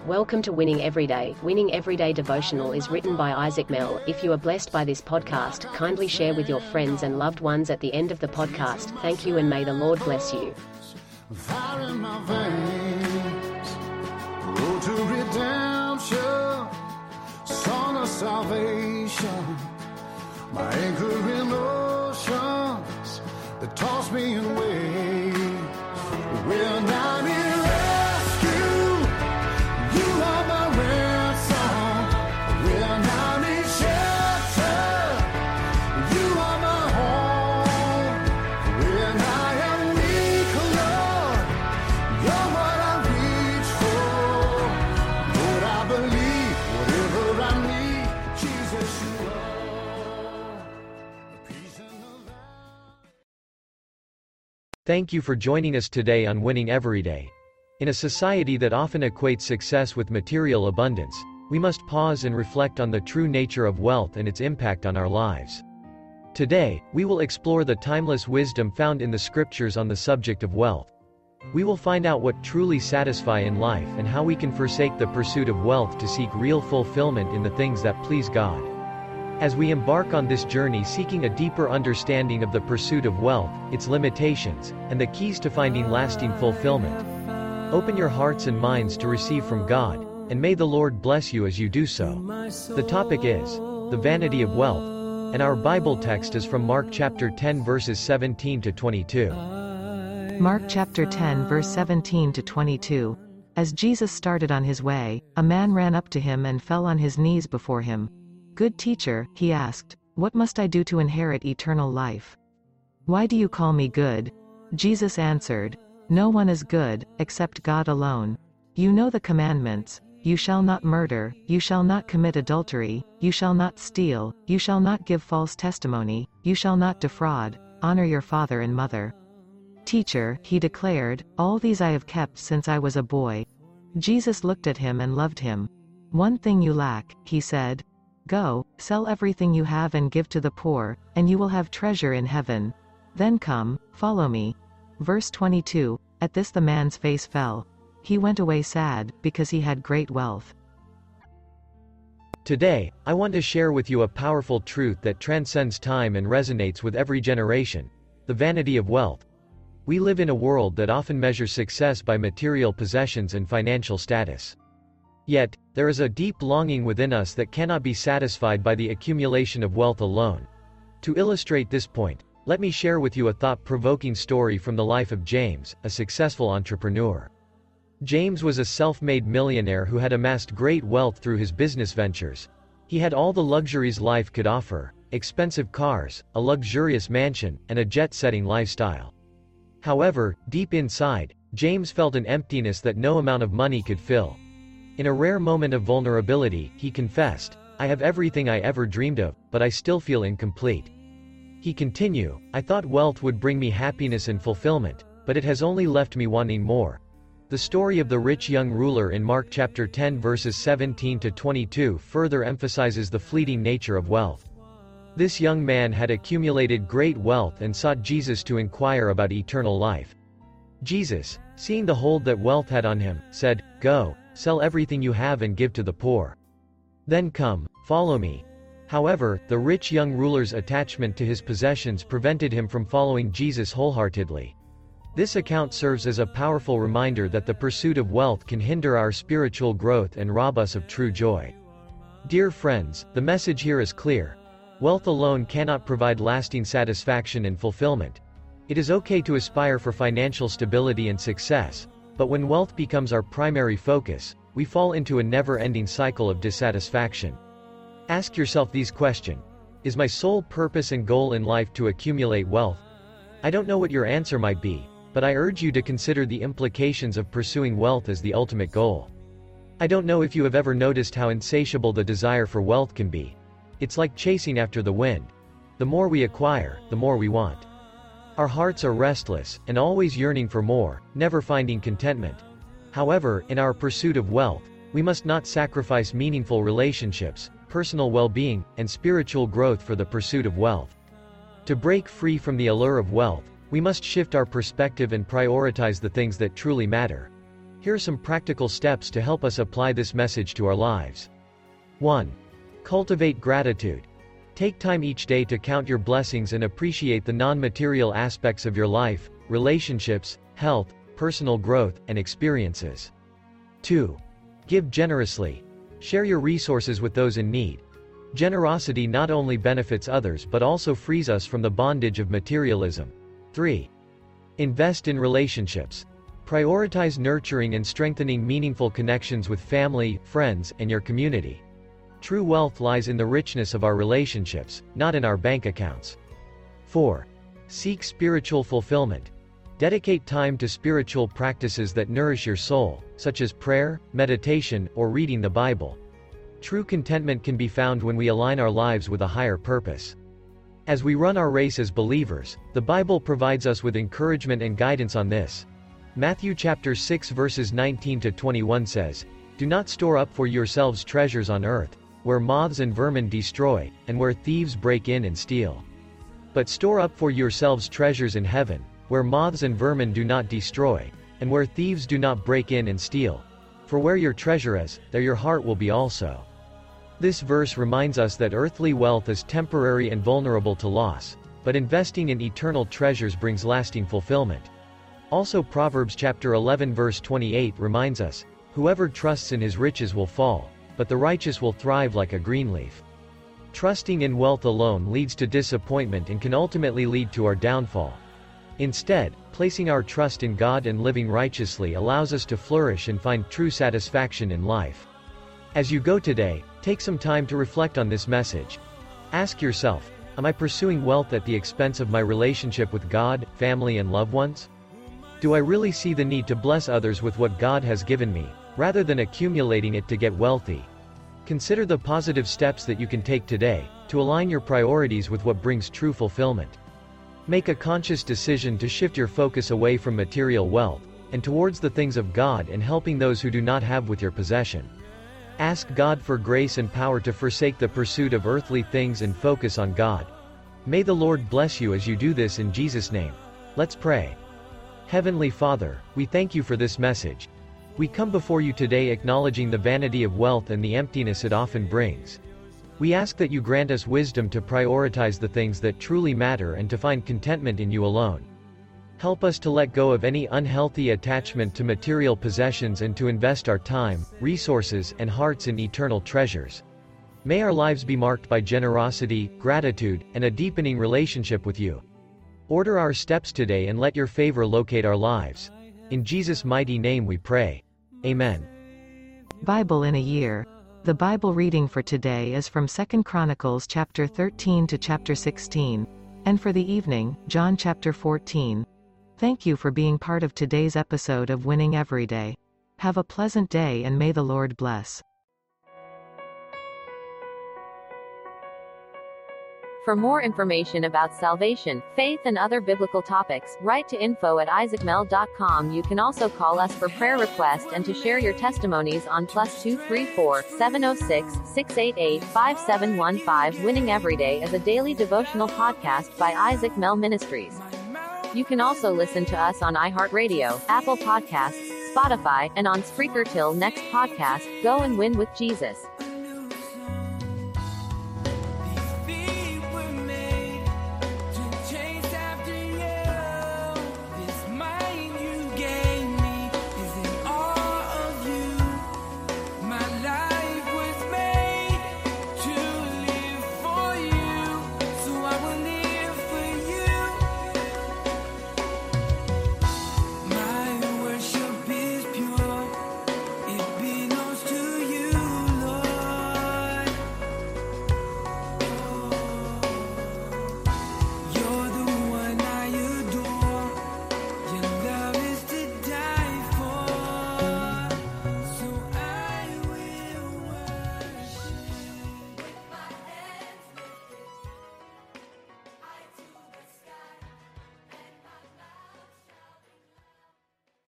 Welcome to Winning Everyday. Winning Everyday devotional is written by Isaac Mell. If you are blessed by this podcast, kindly share with your friends and loved ones at the end of the podcast. Thank you and may the Lord bless you. Fire in my veins, road to redemption, song of salvation, my anchor in oceans that toss me in waves. When I'm in rescue, you are my ransom. When I'm in shelter, you are my home. When I am weak, Lord, you're what I reach for. Lord, I believe whatever I need, Jesus, you are. Peace in the valley. Thank you for joining us today on Winning Everyday. In a society that often equates success with material abundance, we must pause and reflect on the true nature of wealth and its impact on our lives. Today, we will explore the timeless wisdom found in the scriptures on the subject of wealth. We will find out what truly satisfies in life and how we can forsake the pursuit of wealth to seek real fulfillment in the things that please God. As we embark on this journey seeking a deeper understanding of the pursuit of wealth, its limitations, and the keys to finding lasting fulfillment, open your hearts and minds to receive from God, and may the Lord bless you as you do so. The topic is the vanity of wealth, and our Bible text is from Mark chapter 10 verses 17 to 22. Mark chapter 10 verse 17 to 22. As Jesus started on his way, a man ran up to him and fell on his knees before him. "Good teacher," he asked, "what must I do to inherit eternal life?" "Why do you call me good?" Jesus answered, "No one is good, except God alone. You know the commandments: you shall not murder, you shall not commit adultery, you shall not steal, you shall not give false testimony, you shall not defraud, honor your father and mother." "Teacher," he declared, "all these I have kept since I was a boy." Jesus looked at him and loved him. "One thing you lack," he said. "Go, sell everything you have and give to the poor, and you will have treasure in heaven. Then come, follow me." Verse 22, at this the man's face fell. He went away sad, because he had great wealth. Today, I want to share with you a powerful truth that transcends time and resonates with every generation: the vanity of wealth. We live in a world that often measures success by material possessions and financial status. Yet, there is a deep longing within us that cannot be satisfied by the accumulation of wealth alone. To illustrate this point, let me share with you a thought-provoking story from the life of James, a successful entrepreneur. James was a self-made millionaire who had amassed great wealth through his business ventures. He had all the luxuries life could offer: expensive cars, a luxurious mansion, and a jet-setting lifestyle. However, deep inside, James felt an emptiness that no amount of money could fill. In a rare moment of vulnerability, he confessed, "I have everything I ever dreamed of, but I still feel incomplete." He continued, "I thought wealth would bring me happiness and fulfillment, but it has only left me wanting more." The story of the rich young ruler in Mark chapter 10 verses 17 to 22 further emphasizes the fleeting nature of wealth. This young man had accumulated great wealth and sought Jesus to inquire about eternal life. Jesus, seeing the hold that wealth had on him, said, "Go, sell everything you have and give to the poor. Then come, follow me." However, the rich young ruler's attachment to his possessions prevented him from following Jesus wholeheartedly. This account serves as a powerful reminder that the pursuit of wealth can hinder our spiritual growth and rob us of true joy. Dear friends, the message here is clear. Wealth alone cannot provide lasting satisfaction and fulfillment. It is okay to aspire for financial stability and success, but when wealth becomes our primary focus, we fall into a never-ending cycle of dissatisfaction. Ask yourself these questions. Is my sole purpose and goal in life to accumulate wealth? I don't know what your answer might be, but I urge you to consider the implications of pursuing wealth as the ultimate goal. I don't know if you have ever noticed how insatiable the desire for wealth can be. It's like chasing after the wind. The more we acquire, the more we want. Our hearts are restless, and always yearning for more, never finding contentment. However, in our pursuit of wealth, we must not sacrifice meaningful relationships, personal well-being, and spiritual growth for the pursuit of wealth. To break free from the allure of wealth, we must shift our perspective and prioritize the things that truly matter. Here are some practical steps to help us apply this message to our lives. 1. Cultivate gratitude. Take time each day to count your blessings and appreciate the non-material aspects of your life, relationships, health, personal growth, and experiences. 2. Give generously. Share your resources with those in need. Generosity not only benefits others but also frees us from the bondage of materialism. 3. Invest in relationships. Prioritize nurturing and strengthening meaningful connections with family, friends, and your community. True wealth lies in the richness of our relationships, not in our bank accounts. 4. Seek spiritual fulfillment. Dedicate time to spiritual practices that nourish your soul, such as prayer, meditation, or reading the Bible. True contentment can be found when we align our lives with a higher purpose. As we run our race as believers, the Bible provides us with encouragement and guidance on this. Matthew chapter 6 verses 19 to 21 says, "Do not store up for yourselves treasures on earth, where moths and vermin destroy, and where thieves break in and steal. But store up for yourselves treasures in heaven, where moths and vermin do not destroy, and where thieves do not break in and steal. For where your treasure is, there your heart will be also." This verse reminds us that earthly wealth is temporary and vulnerable to loss, but investing in eternal treasures brings lasting fulfillment. Also Proverbs chapter 11 verse 28 reminds us, "Whoever trusts in his riches will fall, but the righteous will thrive like a green leaf." Trusting in wealth alone leads to disappointment and can ultimately lead to our downfall. Instead, placing our trust in God and living righteously allows us to flourish and find true satisfaction in life. As you go today, take some time to reflect on this message. Ask yourself, am I pursuing wealth at the expense of my relationship with God, family, and loved ones? Do I really see the need to bless others with what God has given me, rather than accumulating it to get wealthy? Consider the positive steps that you can take today, to align your priorities with what brings true fulfillment. Make a conscious decision to shift your focus away from material wealth, and towards the things of God and helping those who do not have with your possession. Ask God for grace and power to forsake the pursuit of earthly things and focus on God. May the Lord bless you as you do this in Jesus' name. Let's pray. Heavenly Father, we thank you for this message. We come before you today acknowledging the vanity of wealth and the emptiness it often brings. We ask that you grant us wisdom to prioritize the things that truly matter and to find contentment in you alone. Help us to let go of any unhealthy attachment to material possessions and to invest our time, resources, and hearts in eternal treasures. May our lives be marked by generosity, gratitude, and a deepening relationship with you. Order our steps today and let your favor locate our lives. In Jesus' mighty name we pray. Amen. Bible in a year. The Bible reading for today is from 2 Chronicles chapter 13 to chapter 16. And for the evening, John chapter 14. Thank you for being part of today's episode of Winning Every Day. Have a pleasant day and may the Lord bless. For more information about salvation, faith, and other biblical topics, write to info@isaacmel.com. You can also call us for prayer requests and to share your testimonies on +234 706 688 5715. Winning Every Day is a daily devotional podcast by Isaac Mel Ministries. You can also listen to us on iHeartRadio, Apple Podcasts, Spotify, and on Spreaker. Till next podcast, go and win with Jesus.